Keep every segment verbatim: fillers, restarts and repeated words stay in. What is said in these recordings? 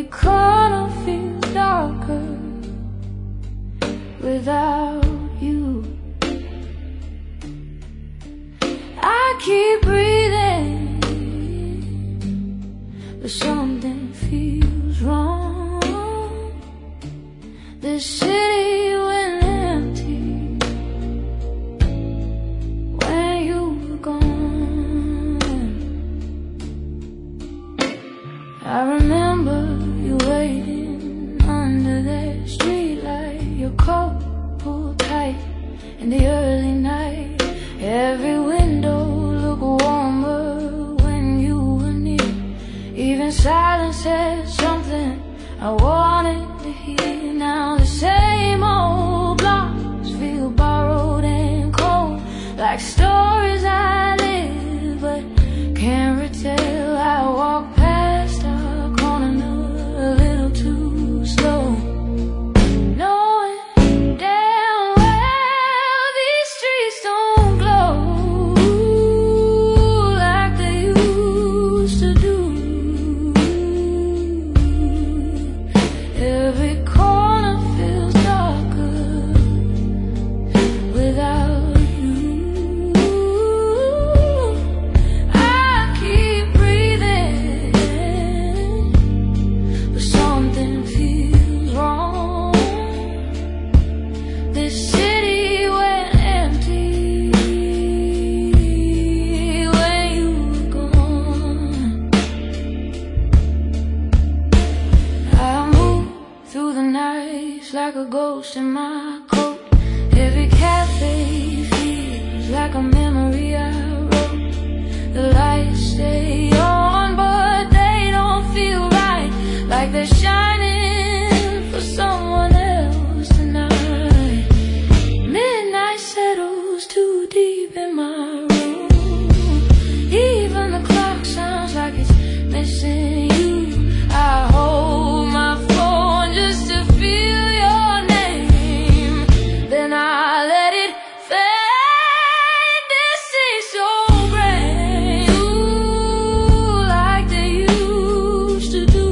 corner feels darker without you. I keep breathing, but something feels wrong. This city went empty when you were gone. I remember you waiting under that streetlight, your coat pulled tight in the early night. Every window looked warmer when you were near. Even silence had something I wanted to hear. Now the same old blocks feel borrowed and cold, like stories I live but can't retell. I walk past our corner a little too slow, knowing damn well these streets don't glow like they used to do. Every corner feels darker without you. I keep breathing, but something feels wrong. This city went empty when you were gone. I move through the nights like a ghost in my coat. Every cafe feels like a memory I wrote. The lights stay on, but they don't feel right, like they're shining for someone else tonight. Midnight settles too deep in my room. Even the clock sounds like it's missing you. I hold my phone just to feel your name, then I let it fade. This is so brand new, like they used to do.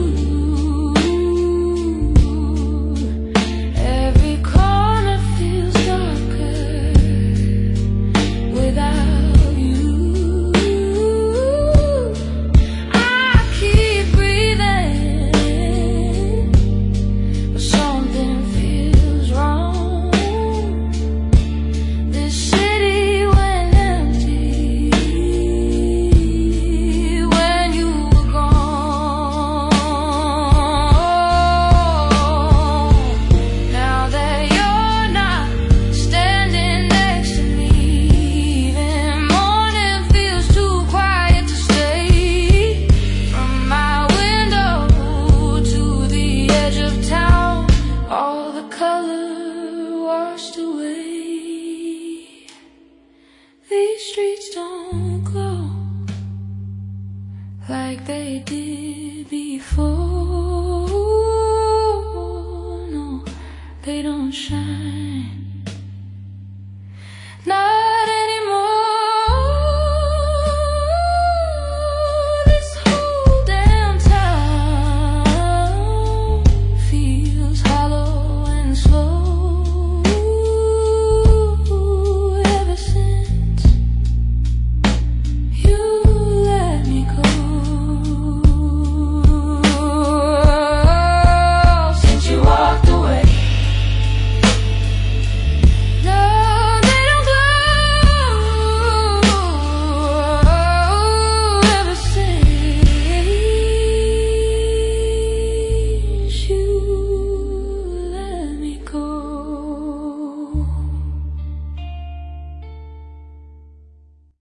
Every corner feels darker without you. I keep breathing, but something feels wrong. This city went empty when you were gone. Now that you're not standing next to me, even morning feels too quiet to stay. From my window to the edge of town, all the color washed away. These streets don't glow like they did before. No, they don't shine